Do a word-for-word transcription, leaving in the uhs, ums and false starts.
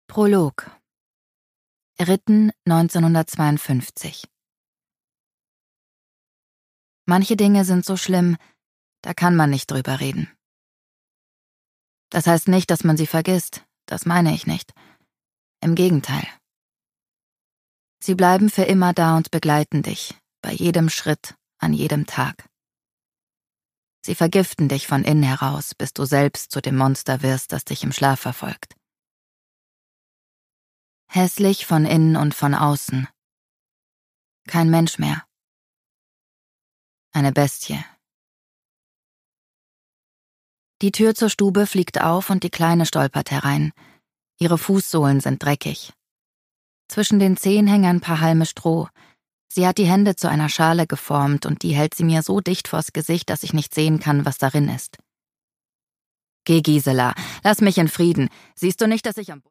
Prolog. Ritten neunzehnhundertzweiundfünfzig. Manche Dinge sind so schlimm, da kann man nicht drüber reden. Das heißt nicht, dass man sie vergisst, das meine ich nicht. Im Gegenteil. Sie bleiben für immer da und begleiten dich, bei jedem Schritt, an jedem Tag. Sie vergiften dich von innen heraus, bis du selbst zu dem Monster wirst, das dich im Schlaf verfolgt. Hässlich von innen und von außen. Kein Mensch mehr. Eine Bestie. Die Tür zur Stube fliegt auf und die Kleine stolpert herein. Ihre Fußsohlen sind dreckig. Zwischen den Zehen hängen ein paar Halme Stroh. Sie hat die Hände zu einer Schale geformt und die hält sie mir so dicht vors Gesicht, dass ich nicht sehen kann, was darin ist. Geh, Gisela, lass mich in Frieden. Siehst du nicht, dass ich am